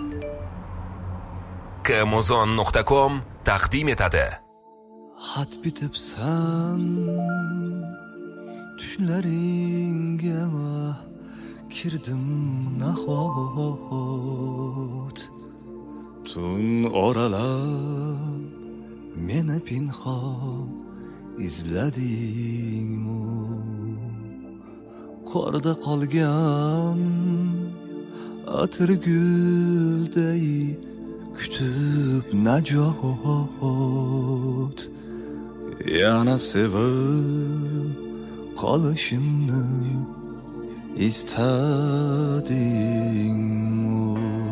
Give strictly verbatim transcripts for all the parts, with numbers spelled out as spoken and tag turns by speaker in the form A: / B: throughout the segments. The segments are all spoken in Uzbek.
A: kmozon nuqta com taqdim etadi.
B: Xat bitibsan tushlaringga kirdim nahot, tun oralab meni pinhon izladingmi? Qorda qolgan atir gulday kutib najot, yana sevib qolishimni istadingmi?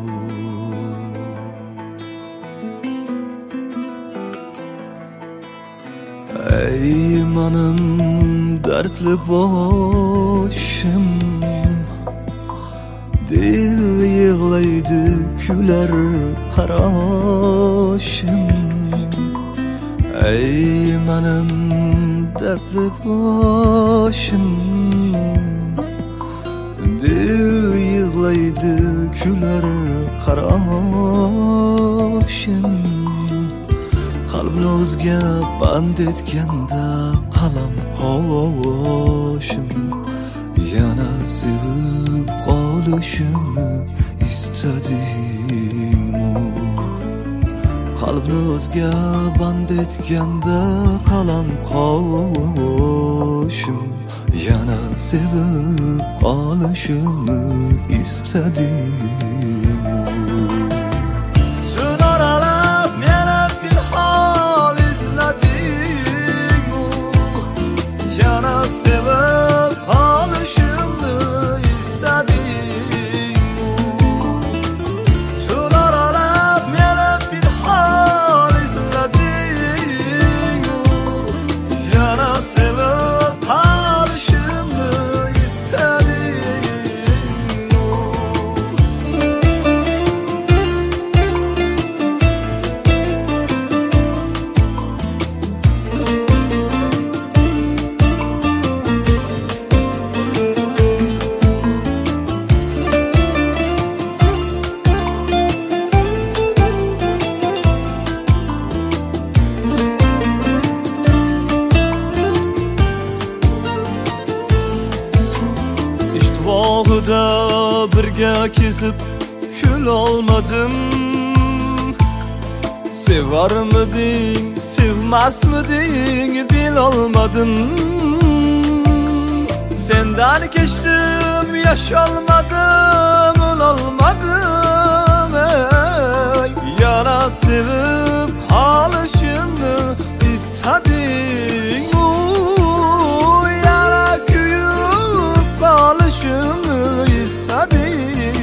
B: Ey menim dardli boshim, dil yig'laydi kular qarashim. Ey menim dardli boshim, dil yig'laydi kular qarashim. Qalbni o'zga band etganda qalam qoshim, yana sevib qolishimni istadingmi? Qalbni o'zga band etganda qalam qoshim, yana sevib qolishimni istadingmi? Tun oralab meni pinhon izladingmi? Yana sevib qolishimni istadingmi? Tun oralab meni pinhon izladingmi? Yana sevib qolishimni istadingmi? Ishtivoqida birga kezib kul olmadim. Sevarmiding, sevmasmiding bilolmadim. Sendan kechdim, yasholmadim, o'lolmadim. Ey, yana sevib qolishimni istadingmi? Yana kuyib qolishimni istadingmi?